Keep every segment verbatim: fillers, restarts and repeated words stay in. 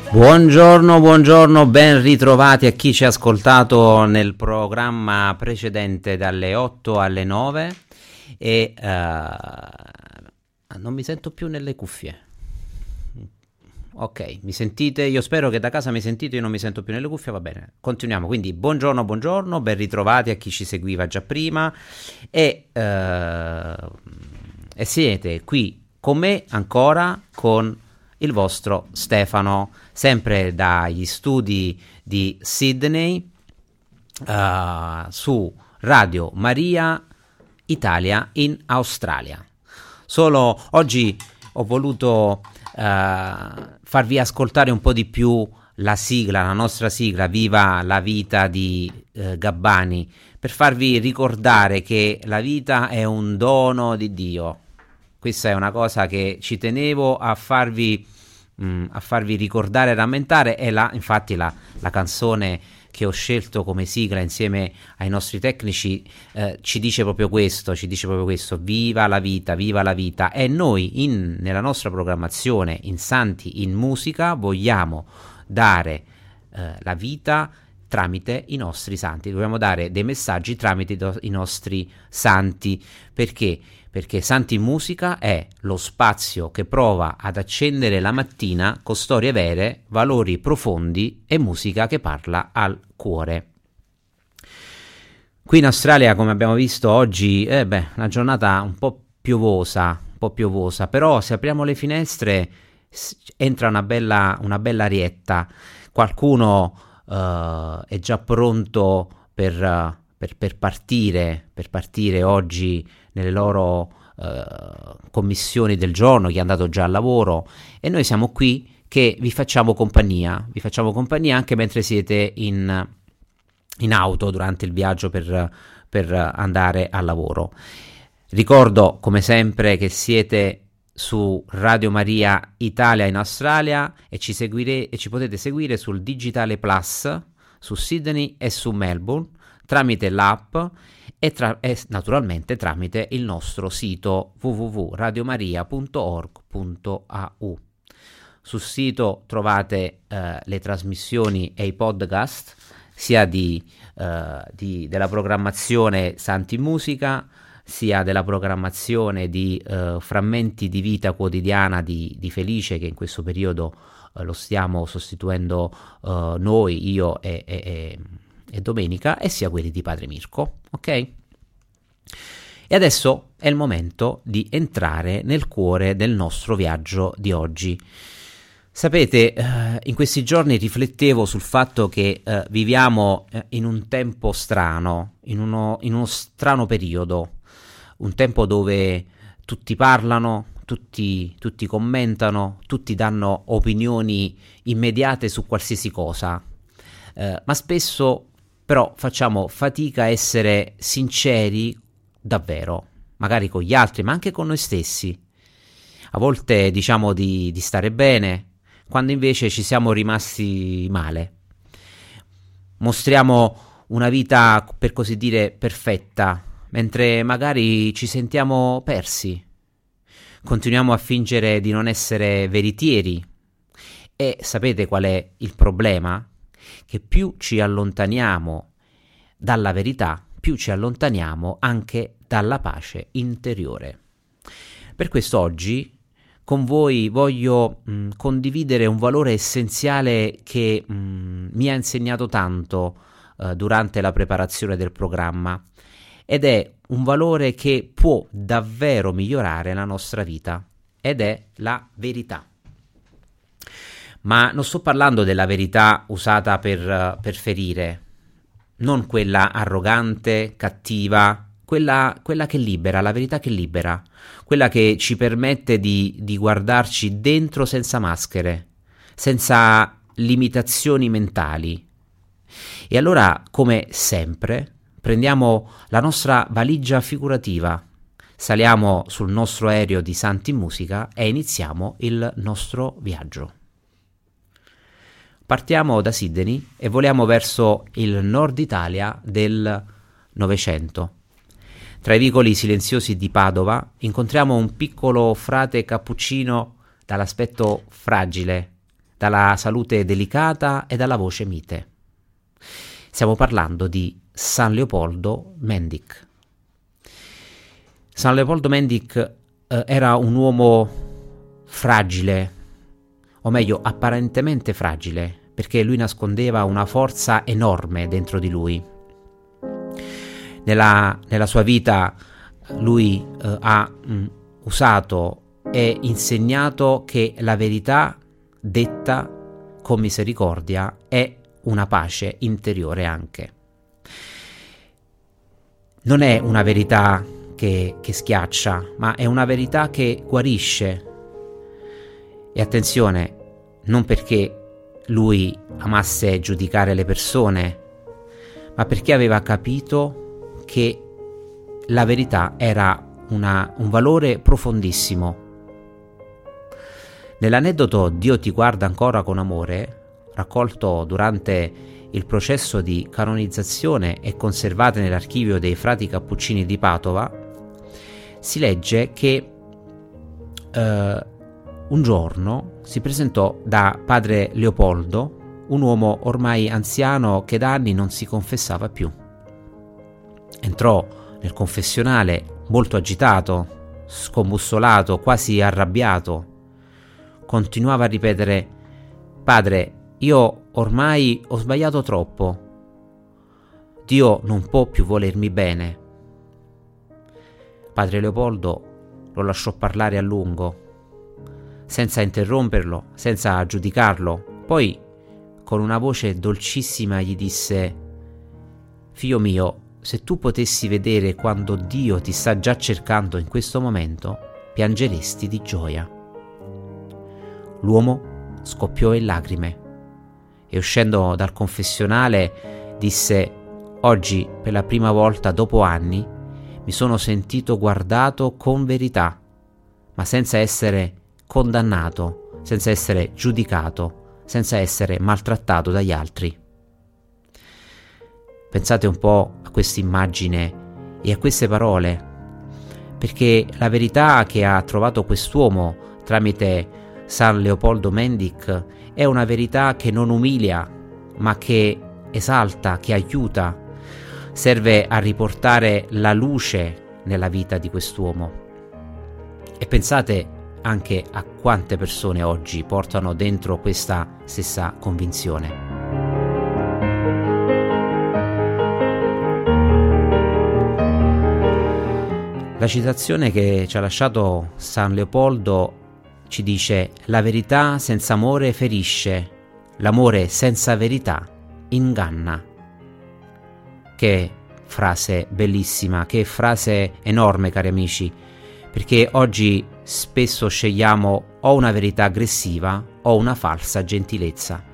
Buongiorno, buongiorno, ben ritrovati a chi ci ha ascoltato nel programma precedente dalle otto alle nove e uh, non mi sento più nelle cuffie. Ok, mi sentite? Io spero che da casa mi sentite, io non mi sento più nelle cuffie, va bene. Continuiamo, quindi buongiorno, buongiorno, ben ritrovati a chi ci seguiva già prima e, uh, e siete qui con me ancora con il vostro Stefano, sempre dagli studi di Sydney, uh, su Radio Maria Italia in Australia. Solo oggi ho voluto uh, farvi ascoltare un po' di più la sigla, la nostra sigla, Viva la vita di uh, Gabbani, per farvi ricordare che la vita è un dono di Dio. Questa è una cosa che ci tenevo a farvi, mh, a farvi ricordare e rammentare. E la, infatti la, la canzone che ho scelto come sigla insieme ai nostri tecnici eh, ci dice proprio questo, ci dice proprio questo, viva la vita, viva la vita. E noi in, nella nostra programmazione in Santi in Musica vogliamo dare eh, la vita tramite i nostri santi, dobbiamo dare dei messaggi tramite do- i nostri santi. Perché? Perché Santi in Musica è lo spazio che prova ad accendere la mattina con storie vere, valori profondi e musica che parla al cuore. Qui in Australia, come abbiamo visto oggi, eh beh, una giornata un po' piovosa, un po' piovosa, però se apriamo le finestre entra una bella, una bella arietta. Qualcuno uh, è già pronto per, uh, per, per partire, per partire oggi nelle loro uh, commissioni del giorno, chi è andato già al lavoro, e noi siamo qui che vi facciamo compagnia, vi facciamo compagnia anche mentre siete in, in auto durante il viaggio per, per andare al lavoro. Ricordo come sempre che siete su Radio Maria Italia in Australia e ci, seguire, e ci potete seguire sul Digitale Plus su Sydney e su Melbourne tramite l'app e, tra- e naturalmente tramite il nostro sito w w w punto radiomaria punto org punto a u. Sul sito trovate eh, le trasmissioni e i podcast sia di, eh, di, della programmazione Santi Musica, sia della programmazione di eh, frammenti di vita quotidiana di, di Felice, che in questo periodo eh, lo stiamo sostituendo eh, noi, io e, e, e e Domenica, e sia quelli di Padre Mirko, ok? E adesso è il momento di entrare nel cuore del nostro viaggio di oggi. Sapete, eh, in questi giorni riflettevo sul fatto che eh, viviamo eh, in un tempo strano, in uno, in uno strano periodo, un tempo dove tutti parlano, tutti, tutti commentano, tutti danno opinioni immediate su qualsiasi cosa, eh, ma spesso però facciamo fatica a essere sinceri davvero, magari con gli altri, ma anche con noi stessi. A volte diciamo di, di stare bene, quando invece ci siamo rimasti male. Mostriamo una vita, per così dire, perfetta, mentre magari ci sentiamo persi. Continuiamo a fingere di non essere veritieri. E sapete qual è il problema? Che più ci allontaniamo dalla verità, più ci allontaniamo anche dalla pace interiore. Per questo oggi con voi voglio mh, condividere un valore essenziale che mh, mi ha insegnato tanto eh, durante la preparazione del programma, ed è un valore che può davvero migliorare la nostra vita, ed è la verità. Ma non sto parlando della verità usata per, per ferire, non quella arrogante, cattiva, quella, quella che libera, la verità che libera, quella che ci permette di, di guardarci dentro senza maschere, senza limitazioni mentali. E allora, come sempre, prendiamo la nostra valigia figurativa, saliamo sul nostro aereo di Santi in Musica e iniziamo il nostro viaggio. Partiamo da Sydney e voliamo verso il nord Italia del Novecento. Tra i vicoli silenziosi di Padova incontriamo un piccolo frate cappuccino dall'aspetto fragile, dalla salute delicata e dalla voce mite. Stiamo parlando di San Leopoldo Mendic. San Leopoldo Mendic eh, era un uomo fragile, o meglio apparentemente fragile, perché lui nascondeva una forza enorme dentro di lui. Nella, nella sua vita lui eh, ha mh, usato e insegnato che la verità detta con misericordia è una pace interiore anche. Non è una verità che, che schiaccia, ma è una verità che guarisce. E attenzione, non perché lui amasse giudicare le persone, ma perché aveva capito che la verità era una, un valore profondissimo. Nell'aneddoto Dio ti guarda ancora con amore, raccolto durante il processo di canonizzazione e conservato nell'archivio dei frati cappuccini di Padova, si legge che eh, un giorno si presentò da padre Leopoldo un uomo ormai anziano che da anni non si confessava più. Entrò nel confessionale molto agitato, scombussolato, quasi arrabbiato. Continuava a ripetere: «Padre, io ormai ho sbagliato troppo. Dio non può più volermi bene». Padre Leopoldo lo lasciò parlare a lungo, senza interromperlo, senza giudicarlo. Poi, con una voce dolcissima, gli disse: «Figlio mio, se tu potessi vedere quando Dio ti sta già cercando in questo momento, piangeresti di gioia». L'uomo scoppiò in lacrime e, uscendo dal confessionale, disse: «Oggi, per la prima volta dopo anni, mi sono sentito guardato con verità, ma senza essere condannato, senza essere giudicato, senza essere maltrattato dagli altri». Pensate un po' a questa immagine e a queste parole, perché la verità che ha trovato quest'uomo tramite San Leopoldo Mendic è una verità che non umilia, ma che esalta, che aiuta, serve a riportare la luce nella vita di quest'uomo. E pensate anche a quante persone oggi portano dentro questa stessa convinzione. La citazione che ci ha lasciato San Leopoldo ci dice: «La verità senza amore ferisce, l'amore senza verità inganna». Che frase bellissima, che frase enorme, cari amici, perché oggi spesso scegliamo o una verità aggressiva o una falsa gentilezza.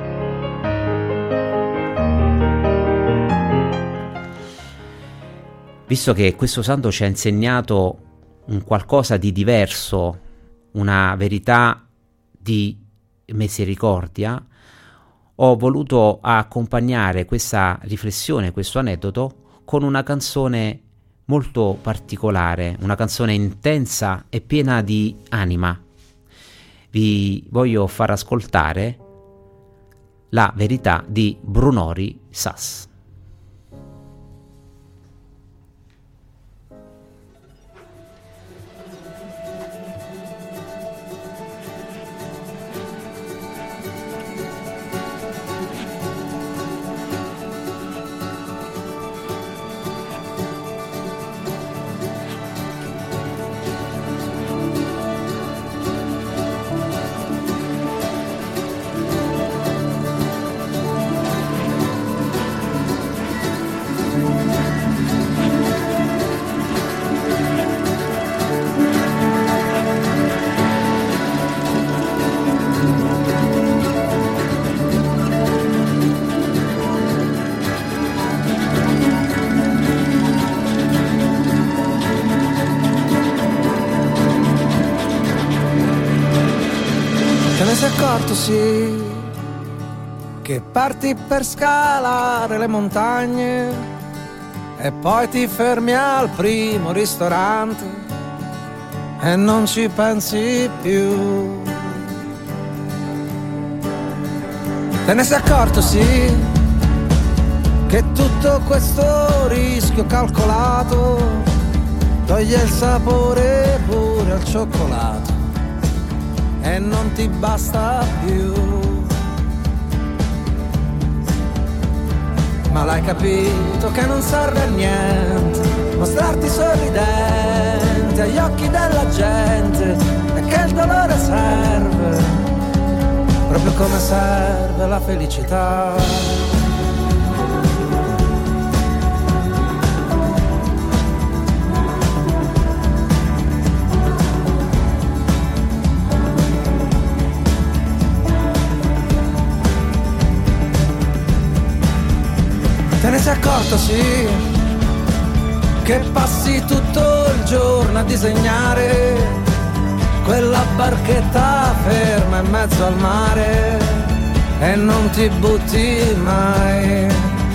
Visto che questo santo ci ha insegnato un qualcosa di diverso, una verità di misericordia, ho voluto accompagnare questa riflessione, questo aneddoto, con una canzone molto particolare, una canzone intensa e piena di anima. Vi voglio far ascoltare La verità di Brunori Sass. Sì, che parti per scalare le montagne e poi ti fermi al primo ristorante e non ci pensi più. Te ne sei accorto, sì, che tutto questo rischio calcolato toglie il sapore pure al cioccolato e non ti basta più. Ma l'hai capito che non serve a niente mostrarti sorridente agli occhi della gente e che il dolore serve proprio come serve la felicità. Te ne sei accorto, sì, che passi tutto il giorno a disegnare quella barchetta ferma in mezzo al mare e non ti butti mai.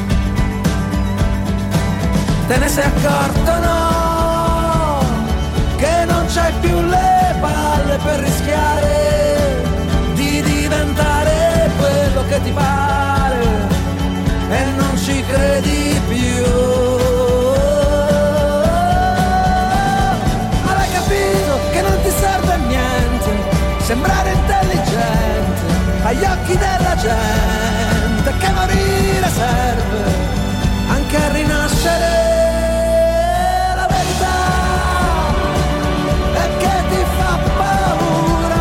Te ne sei accorto, no, che non c'hai più le palle per rischiare di diventare quello che ti pare e non ci credi più. Ma l'hai capito che non ti serve a niente sembrare intelligente agli occhi della gente, che morire serve anche a rinascere. La verità è che ti fa paura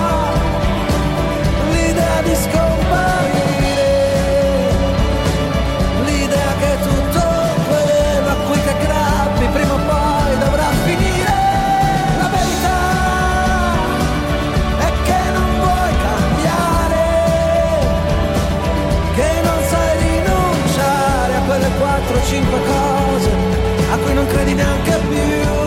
l'idea di scomparire, l'idea che tutto quello a cui ti aggrappi prima o poi dovrà finire. La verità è che non vuoi cambiare, che non sai rinunciare a quelle quattro o cinque cose a cui non credi neanche più.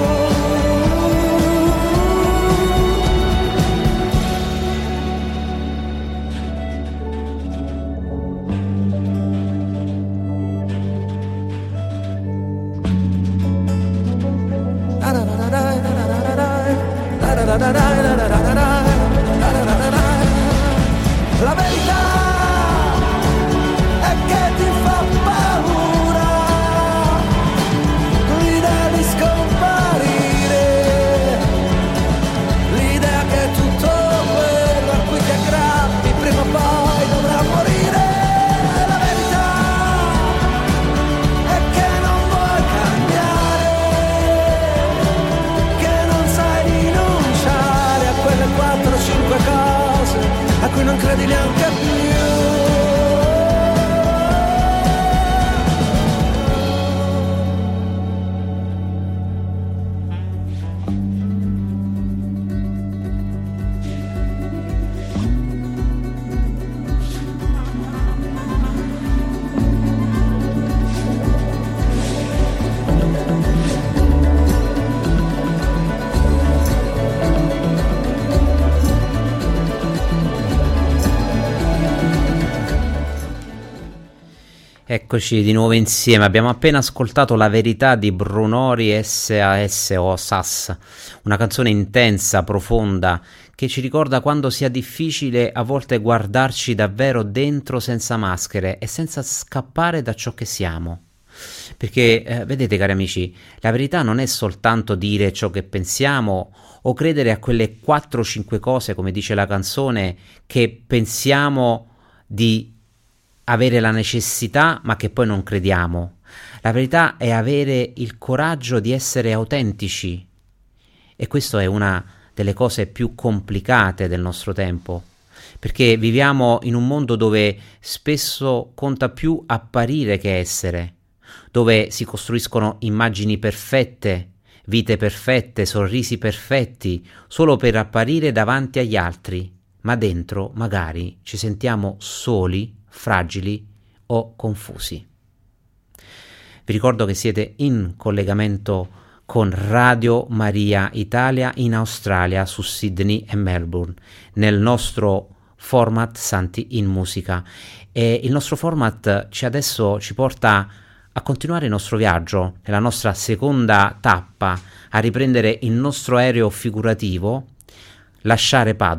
La verità è che ti fa paura l'idea di scomparire, l'idea che tutto quello a cui ti aggrappi prima o poi dovrà morire. La verità è che non vuoi cambiare, che non sai rinunciare a quelle quattro o cinque cose a cui non credi neanche più. Eccoci di nuovo insieme. Abbiamo appena ascoltato La verità di Brunori S A S o S A S, una canzone intensa, profonda, che ci ricorda quando sia difficile a volte guardarci davvero dentro senza maschere e senza scappare da ciò che siamo. Perché, eh, vedete cari amici, la verità non è soltanto dire ciò che pensiamo o credere a quelle quattro o cinque cose, come dice la canzone, che pensiamo di avere la necessità ma che poi non crediamo. La verità è avere il coraggio di essere autentici, e questo è una delle cose più complicate del nostro tempo, perché viviamo in un mondo dove spesso conta più apparire che essere, dove si costruiscono immagini perfette, vite perfette, sorrisi perfetti, solo per apparire davanti agli altri, ma dentro magari ci sentiamo soli, fragili o confusi. Vi ricordo che siete in collegamento con Radio Maria Italia in Australia, su Sydney e Melbourne, nel nostro format Santi in Musica, e il nostro format ci adesso ci porta a continuare il nostro viaggio nella nostra seconda tappa, a riprendere il nostro aereo figurativo, lasciare Padova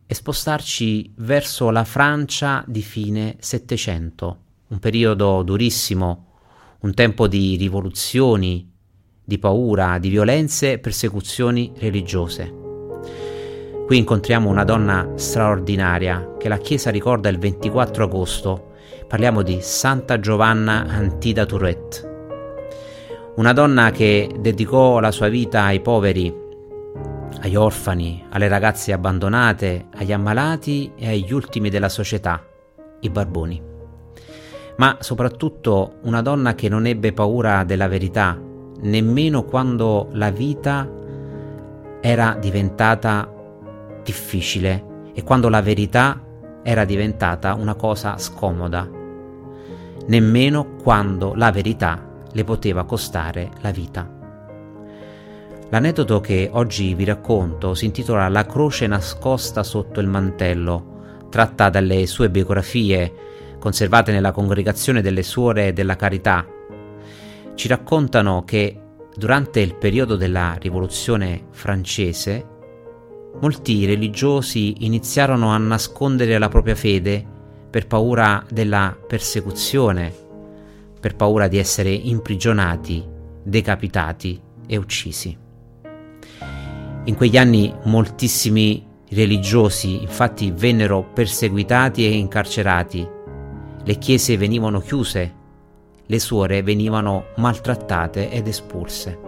e spostarci verso la Francia di fine Settecento, un periodo durissimo, un tempo di rivoluzioni, di paura, di violenze e persecuzioni religiose. Qui incontriamo una donna straordinaria che la Chiesa ricorda il ventiquattro agosto. Parliamo di Santa Giovanna Antida Turret, una donna che dedicò la sua vita ai poveri, agli orfani, alle ragazze abbandonate, agli ammalati e agli ultimi della società, i barboni. Ma soprattutto una donna che non ebbe paura della verità, nemmeno quando la vita era diventata difficile e quando la verità era diventata una cosa scomoda, nemmeno quando la verità le poteva costare la vita. L'aneddoto che oggi vi racconto si intitola La croce nascosta sotto il mantello, tratta dalle sue biografie conservate nella Congregazione delle Suore della Carità. Ci raccontano che durante il periodo della Rivoluzione francese molti religiosi iniziarono a nascondere la propria fede per paura della persecuzione, per paura di essere imprigionati, decapitati e uccisi. In quegli anni moltissimi religiosi infatti vennero perseguitati e incarcerati, le chiese venivano chiuse, le suore venivano maltrattate ed espulse.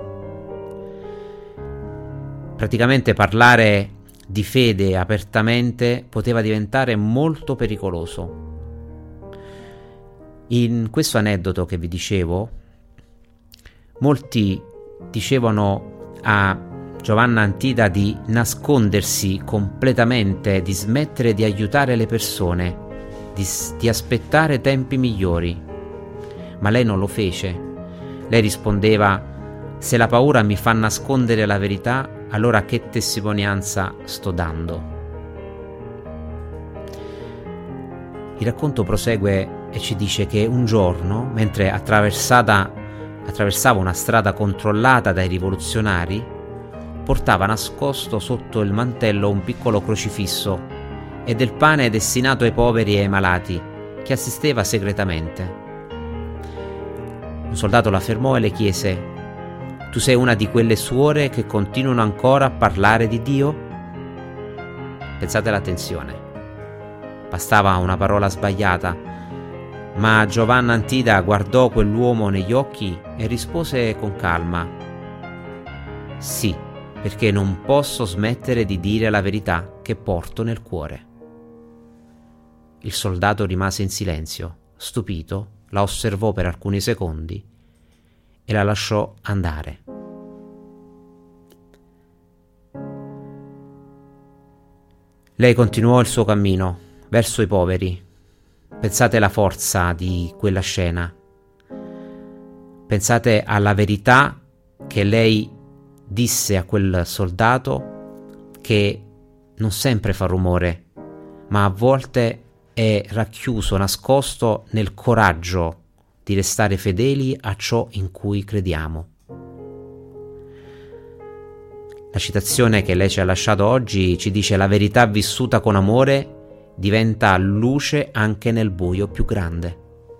Praticamente parlare di fede apertamente poteva diventare molto pericoloso. In questo aneddoto che vi dicevo, molti dicevano a Giovanna Antida di nascondersi completamente, di smettere di aiutare le persone, di, di aspettare tempi migliori. Ma lei non lo fece. Lei rispondeva: se la paura mi fa nascondere la verità, allora che testimonianza sto dando? Il racconto prosegue e ci dice che un giorno, mentre attraversata, attraversava una strada controllata dai rivoluzionari, portava nascosto sotto il mantello un piccolo crocifisso e del pane destinato ai poveri e ai malati, che assisteva segretamente. Un soldato la fermò e le chiese: tu sei una di quelle suore che continuano ancora a parlare di Dio? Pensate all'attenzione. Bastava una parola sbagliata, ma Giovanna Antida guardò quell'uomo negli occhi e rispose con calma: sì, perché non posso smettere di dire la verità che porto nel cuore. Il soldato rimase in silenzio, stupito, la osservò per alcuni secondi e la lasciò andare. Lei continuò il suo cammino verso i poveri. Pensate alla forza di quella scena. Pensate alla verità che lei disse a quel soldato, che non sempre fa rumore, ma a volte è racchiuso, nascosto nel coraggio di restare fedeli a ciò in cui crediamo. La citazione che lei ci ha lasciato oggi ci dice: la verità vissuta con amore diventa luce anche nel buio più grande.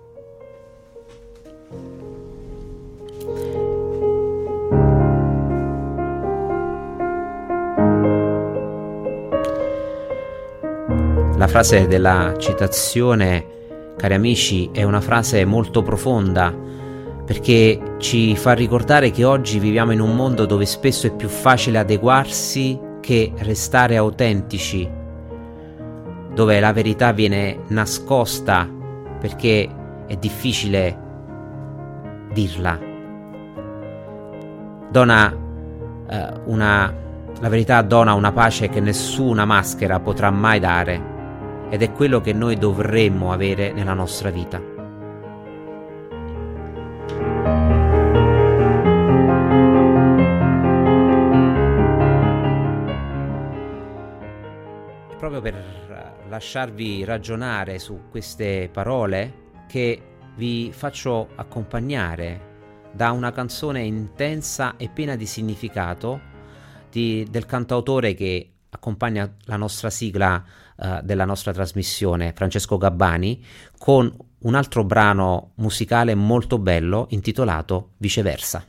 La frase della citazione, cari amici, è una frase molto profonda, perché ci fa ricordare che oggi viviamo in un mondo dove spesso è più facile adeguarsi che restare autentici, dove la verità viene nascosta perché è difficile dirla. Dona eh, una, la verità dona una pace che nessuna maschera potrà mai dare. Ed è quello che noi dovremmo avere nella nostra vita. E proprio per lasciarvi ragionare su queste parole che vi faccio accompagnare da una canzone intensa e piena di significato di, del cantautore che accompagna la nostra sigla uh, della nostra trasmissione, Francesco Gabbani, con un altro brano musicale molto bello intitolato Viceversa.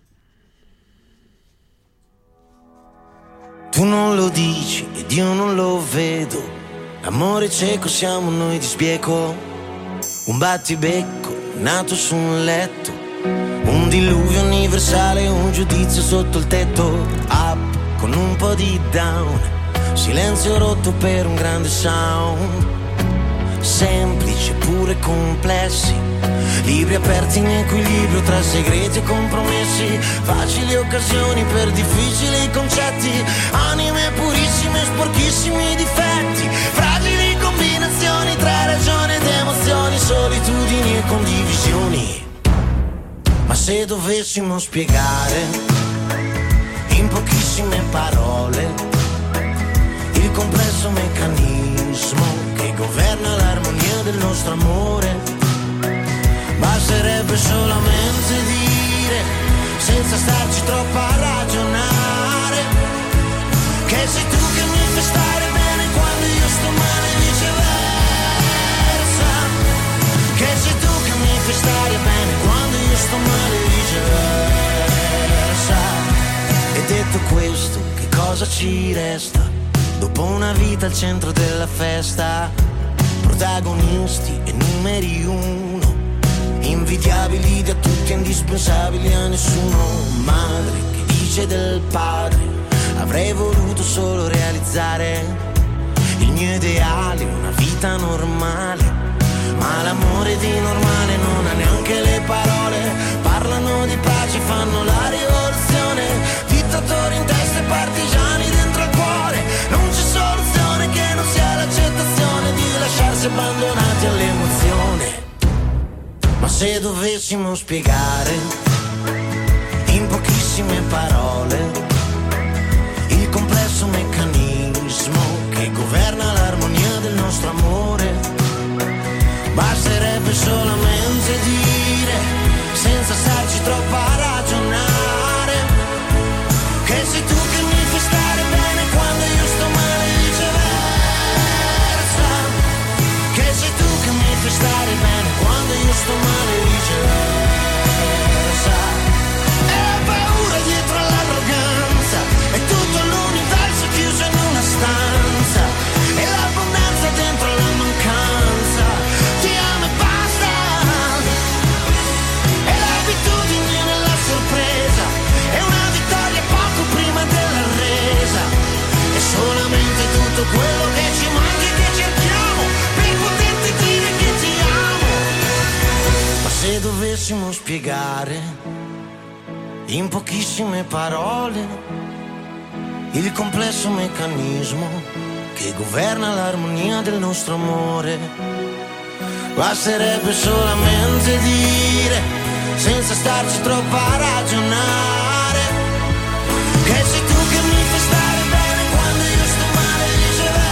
Tu non lo dici ed io non lo vedo, amore cieco siamo noi di sbieco, un battibecco nato su un letto, un diluvio universale, un giudizio sotto il tetto, up con un po' di down, silenzio rotto per un grande sound, semplici pure complessi, libri aperti in equilibrio tra segreti e compromessi, facili occasioni per difficili concetti, anime purissime, sporchissimi difetti, fragili combinazioni tra ragione ed emozioni, solitudini e condivisioni. Ma se dovessimo spiegare in pochissime parole il complesso meccanismo che governa l'armonia del nostro amore, basterebbe solamente dire, senza starci troppo a ragionare, che sei tu che mi fai stare bene quando io sto male e viceversa, che sei tu che mi fai stare bene quando io sto male e viceversa. E detto questo, che cosa ci resta? Dopo una vita al centro della festa, protagonisti e numeri uno, invidiabili da tutti, indispensabili a nessuno. Madre che dice del padre, avrei voluto solo realizzare il mio ideale, una vita normale, ma l'amore di normale non ha neanche le parole. Parlano di pace, fanno la rivoluzione, dittatori in testa e partigiani dentro al cuore. Non c'è soluzione che non sia l'accettazione di lasciarsi abbandonati all'emozione. Ma se dovessimo spiegare in pochissime parole il complesso meccanismo che governa l'armonia del nostro amore, basterebbe solamente dire, senza starci troppo a ragionare, che sei tu che mi fai stare bene quando io sto male e viceversa, che sei tu che mi fai stare bene quando io sto male e viceversa. E la paura dietro all'arroganza, è tutto l'universo chiuso in una stanza, e l'abbondanza dentro la mancanza, ti amo e basta, e l'abitudine nella sorpresa, è una vittoria poco prima della resa, è solamente tutto quello che ci manca e che cerchiamo per poterti dire che ti amo. Ma se dovessimo spiegare in pochissime parole il complesso meccanismo che governa l'armonia del nostro amore, basterebbe solamente dire, senza starci troppo a ragionare, che sei tu che mi fai stare bene quando io sto male e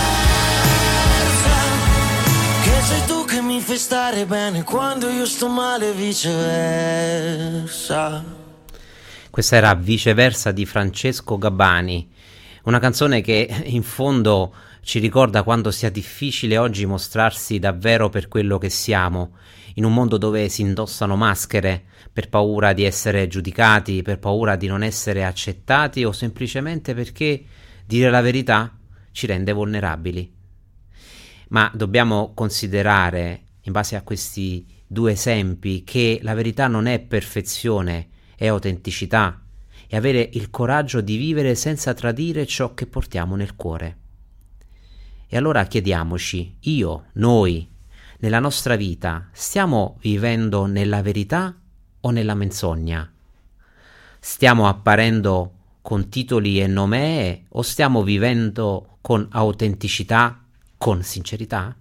viceversa, che sei tu che mi fai stare bene quando io sto male e viceversa. Questa era Viceversa di Francesco Gabbani, una canzone che in fondo ci ricorda quanto sia difficile oggi mostrarsi davvero per quello che siamo, in un mondo dove si indossano maschere per paura di essere giudicati, per paura di non essere accettati o semplicemente perché dire la verità ci rende vulnerabili. Ma dobbiamo considerare, in base a questi due esempi, che la verità non è perfezione, è autenticità, e avere il coraggio di vivere senza tradire ciò che portiamo nel cuore. E allora chiediamoci, io, noi, nella nostra vita, stiamo vivendo nella verità o nella menzogna? Stiamo apparendo con titoli e nomee o stiamo vivendo con autenticità, con sincerità?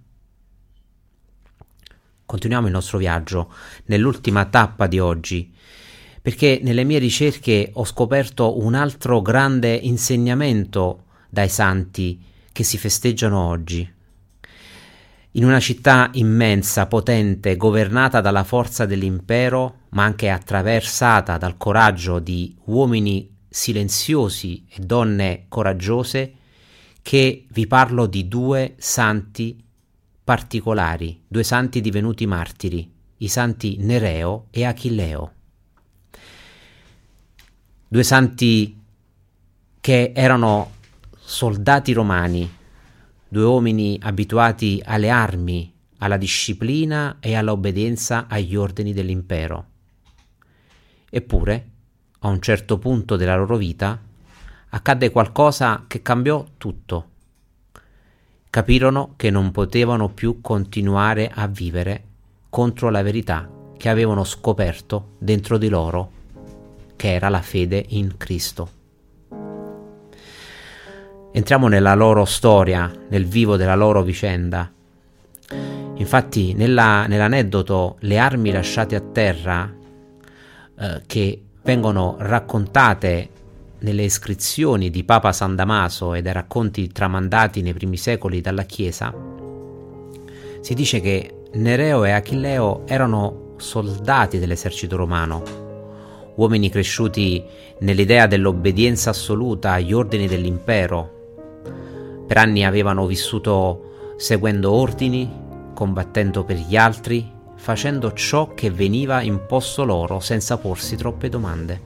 Continuiamo il nostro viaggio nell'ultima tappa di oggi, perché nelle mie ricerche ho scoperto un altro grande insegnamento dai santi che si festeggiano oggi. In una città immensa, potente, governata dalla forza dell'impero, ma anche attraversata dal coraggio di uomini silenziosi e donne coraggiose, che vi parlo di due santi particolari, due santi divenuti martiri, i santi Nereo e Achilleo. Due santi che erano soldati romani, due uomini abituati alle armi, alla disciplina e all'obbedienza agli ordini dell'impero. Eppure, a un certo punto della loro vita, accadde qualcosa che cambiò tutto. Capirono che non potevano più continuare a vivere contro la verità che avevano scoperto dentro di loro, che era la fede in Cristo. Entriamo nella loro storia, nel vivo della loro vicenda. Infatti, nella, nell'aneddoto Le armi lasciate a terra, eh, che vengono raccontate nelle iscrizioni di Papa San Damaso e dai racconti tramandati nei primi secoli dalla Chiesa, si dice che Nereo e Achilleo erano soldati dell'esercito romano, uomini cresciuti nell'idea dell'obbedienza assoluta agli ordini dell'impero. Per anni avevano vissuto seguendo ordini, combattendo per gli altri, facendo ciò che veniva imposto loro senza porsi troppe domande.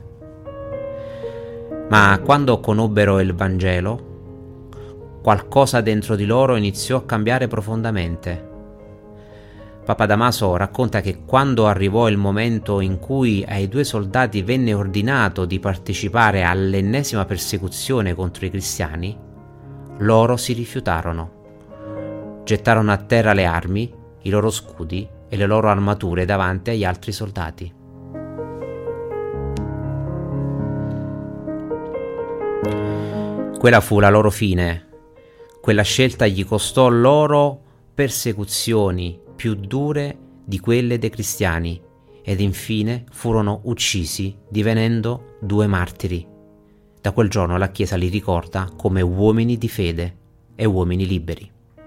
Ma quando conobbero il Vangelo, qualcosa dentro di loro iniziò a cambiare profondamente. Papa Damaso racconta che quando arrivò il momento in cui ai due soldati venne ordinato di partecipare all'ennesima persecuzione contro i cristiani, loro si rifiutarono. Gettarono a terra le armi, i loro scudi e le loro armature davanti agli altri soldati. Quella fu la loro fine. Quella scelta gli costò loro persecuzioni più dure di quelle dei cristiani ed infine furono uccisi divenendo due martiri. Da quel giorno la Chiesa li ricorda come uomini di fede e uomini liberi.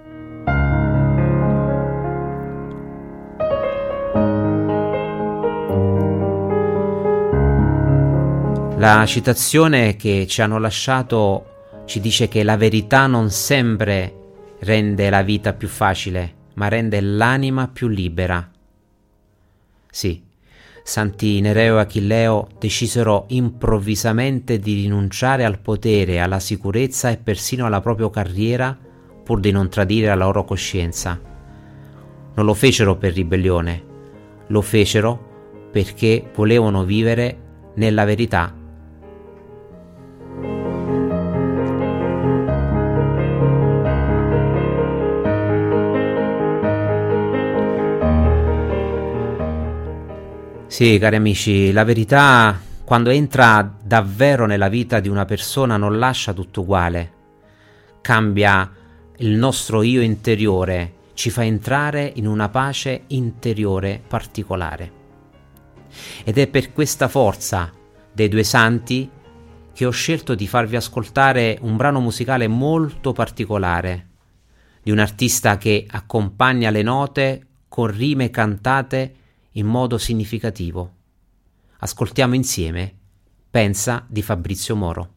La citazione che ci hanno lasciato ci dice che la verità non sempre rende la vita più facile, ma rende l'anima più libera. Sì, Santi Nereo e Achilleo decisero improvvisamente di rinunciare al potere, alla sicurezza e persino alla propria carriera pur di non tradire la loro coscienza. Non lo fecero per ribellione, lo fecero perché volevano vivere nella verità. Sì, cari amici, la verità, quando entra davvero nella vita di una persona, non lascia tutto uguale. Cambia il nostro io interiore, ci fa entrare in una pace interiore particolare. Ed è per questa forza dei due santi che ho scelto di farvi ascoltare un brano musicale molto particolare, di un artista che accompagna le note con rime cantate in modo significativo. Ascoltiamo insieme Pensa di Fabrizio Moro.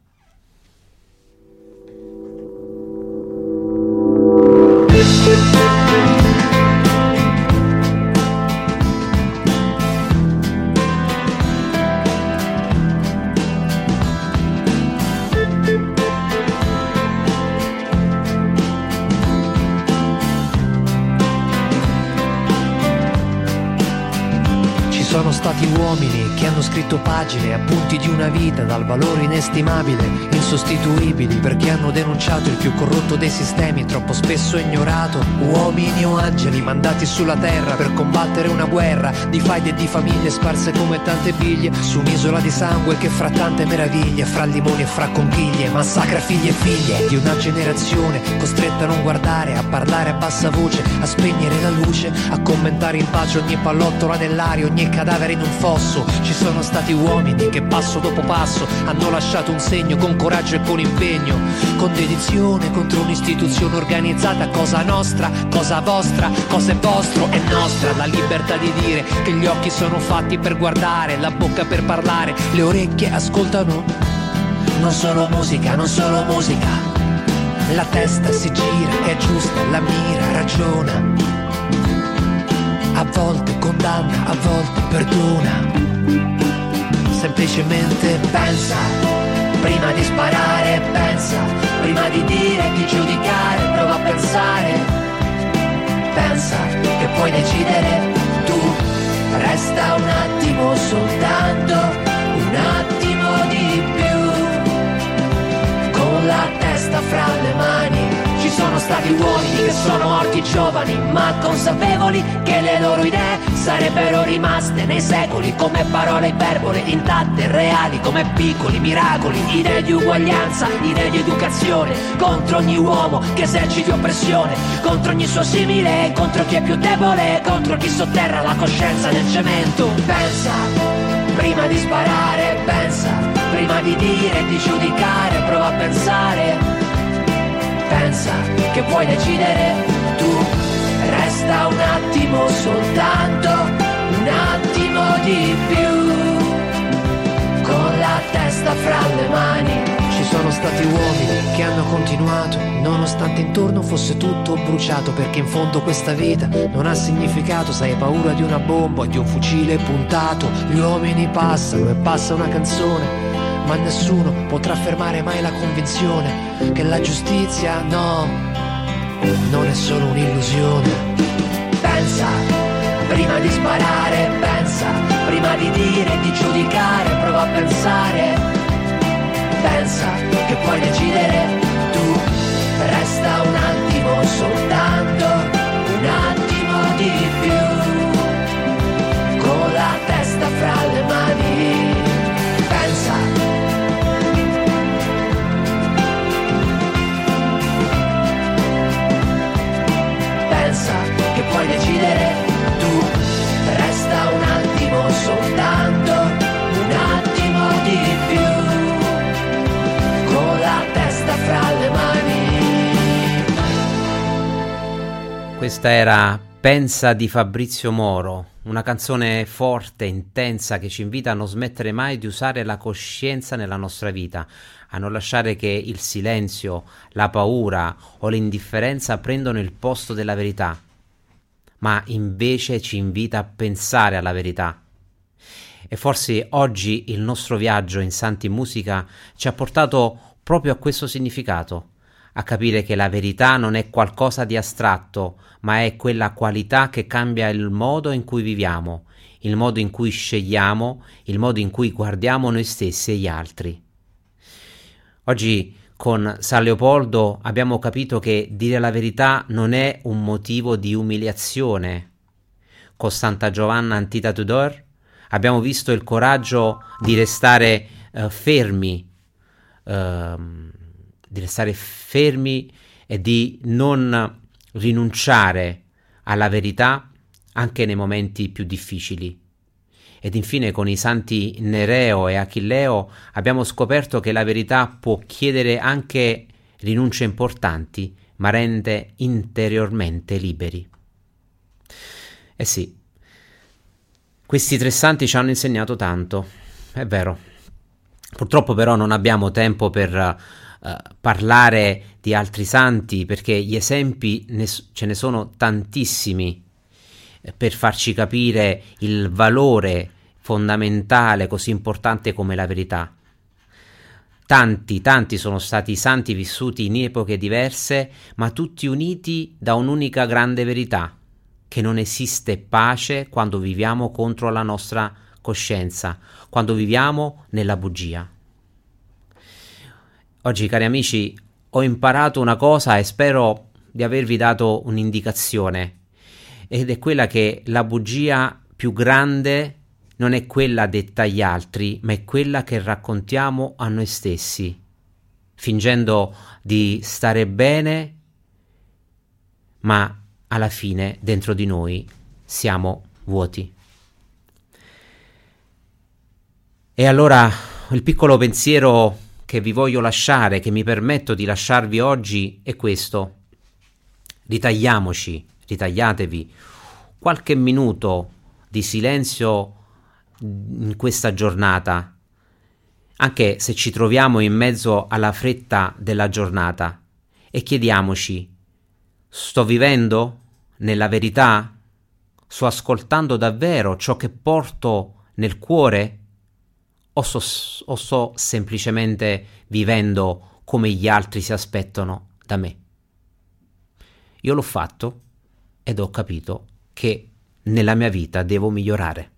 Sono stati uomini che hanno scritto pagine, appunti di una vita dal valore inestimabile, insostituibili, perché hanno denunciato il più corrotto dei sistemi, troppo spesso ignorato. Uomini o angeli mandati sulla terra per combattere una guerra di faide e di famiglie sparse come tante biglie su un'isola di sangue che fra tante meraviglie, fra limoni e fra conchiglie, massacra figli e figlie di una generazione costretta a non guardare, a parlare a bassa voce, a spegnere la luce, a commentare in pace ogni pallottola nell'aria, ogni cadavere in un fosso. Ci sono stati uomini che passo dopo passo hanno lasciato un segno con coraggio e con impegno, con dedizione contro un'istituzione organizzata, cosa nostra, cosa vostra, cosa è vostro, è nostra la libertà di dire che gli occhi sono fatti per guardare, la bocca per parlare, le orecchie ascoltano. Non solo musica, non solo musica, La testa si gira, è giusta, la mira, ragiona. A volte condanna, a volte perdona. Semplicemente pensa, prima di sparare, pensa, prima di dire, di giudicare, prova a pensare. Pensa che puoi decidere tu, resta un attimo soltanto, un attimo di più, con la testa fra le mani. Ci sono stati uomini che sono morti giovani, ma consapevoli che le loro idee sarebbero rimaste nei secoli come parole iperbole intatte, reali come piccoli miracoli. Idee di uguaglianza, idee di educazione, contro ogni uomo che eserciti oppressione, contro ogni suo simile, contro chi è più debole, contro chi sotterra la coscienza nel cemento. Pensa, prima di sparare, pensa, prima di dire e di giudicare, prova a pensare. Pensa che puoi decidere tu, resta un attimo soltanto, un attimo di più, con la testa fra le mani. Ci sono stati uomini che hanno continuato, nonostante intorno fosse tutto bruciato, perché in fondo questa vita non ha significato, sai, hai paura di una bomba o di un fucile puntato. Gli uomini passano e passa una canzone, ma nessuno potrà fermare mai la convinzione che la giustizia, no, non è solo un'illusione. Pensa, prima di sparare, pensa, prima di dire e di giudicare, prova a pensare. Pensa che puoi decidere tu, resta un attimo soltanto, un attimo di più, con la testa fra le mani. Pensa, che puoi decidere tu, resta un attimo soltanto, un attimo di più, con la testa fra le mani. Questa era Pensa di Fabrizio Moro, una canzone forte, intensa, che ci invita a non smettere mai di usare la coscienza nella nostra vita, a non lasciare che il silenzio, la paura o l'indifferenza prendano il posto della verità, ma invece ci invita a pensare alla verità. E forse oggi il nostro viaggio in Santi Musica ci ha portato proprio a questo significato, a capire che la verità non è qualcosa di astratto, ma è quella qualità che cambia il modo in cui viviamo, il modo in cui scegliamo, il modo in cui guardiamo noi stessi e gli altri. Oggi con San Leopoldo abbiamo capito che dire la verità non è un motivo di umiliazione. Con Santa Giovanna Antita Tudor abbiamo visto il coraggio di restare uh, fermi, uh, di restare fermi e di non rinunciare alla verità anche nei momenti più difficili. Ed infine con i santi Nereo e Achilleo abbiamo scoperto che la verità può chiedere anche rinunce importanti, ma rende interiormente liberi. Eh sì, questi tre santi ci hanno insegnato tanto, è vero. Purtroppo però non abbiamo tempo per uh, parlare di altri santi, perché gli esempi ne, ce ne sono tantissimi per farci capire il valore fondamentale così importante come la verità. Tanti, tanti sono stati i santi vissuti in epoche diverse, ma tutti uniti da un'unica grande verità, che non esiste pace quando viviamo contro la nostra coscienza, quando viviamo nella bugia. Oggi, cari amici, ho imparato una cosa e spero di avervi dato un'indicazione, ed è quella che la bugia più grande non è quella detta agli altri, ma è quella che raccontiamo a noi stessi, fingendo di stare bene, ma alla fine dentro di noi siamo vuoti. E allora il piccolo pensiero che vi voglio lasciare, che mi permetto di lasciarvi oggi, è questo: ritagliamoci, ritagliatevi qualche minuto di silenzio in questa giornata, anche se ci troviamo in mezzo alla fretta della giornata, e chiediamoci: sto vivendo nella verità? Sto ascoltando davvero ciò che porto nel cuore? O, so, o sto semplicemente vivendo come gli altri si aspettano da me? Io l'ho fatto ed ho capito che nella mia vita devo migliorare.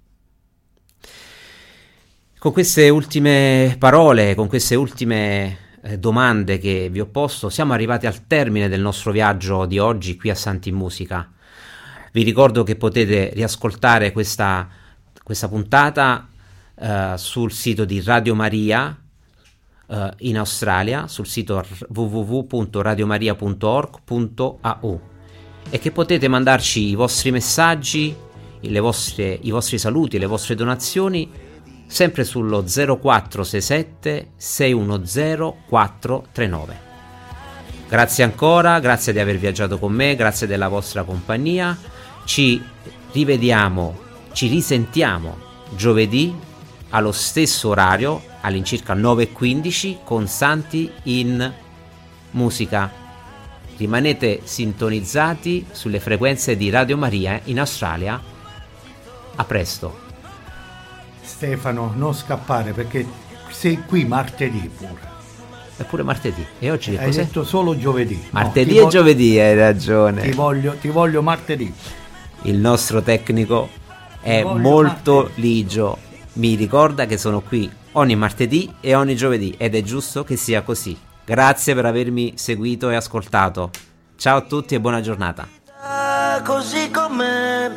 Con queste ultime parole, con queste ultime eh, domande che vi ho posto, siamo arrivati al termine del nostro viaggio di oggi qui a Santi in Musica. Vi ricordo che potete riascoltare questa, questa puntata uh, sul sito di Radio Maria uh, in Australia, sul sito w w w punto radiomaria punto org punto a u, e che potete mandarci i vostri messaggi, le vostre, i vostri saluti, le vostre donazioni sempre sullo zero quattro sei sette sei uno zero quattro tre nove. Grazie ancora, grazie di aver viaggiato con me, grazie della vostra compagnia. Ci rivediamo, ci risentiamo giovedì allo stesso orario, all'incirca nove e quindici, con Santi in Musica. Rimanete sintonizzati sulle frequenze di Radio Maria in Australia. A presto. Stefano, non scappare, perché sei qui martedì pure. È pure martedì. E oggi che Hai cos'è? detto solo giovedì. Martedì no, e vo- giovedì, hai ragione. Ti voglio, ti voglio martedì. Il nostro tecnico è voglio molto martedì. ligio. Mi ricorda che sono qui ogni martedì e ogni giovedì, ed è giusto che sia così. Grazie per avermi seguito e ascoltato. Ciao a tutti e buona giornata. Così com'è.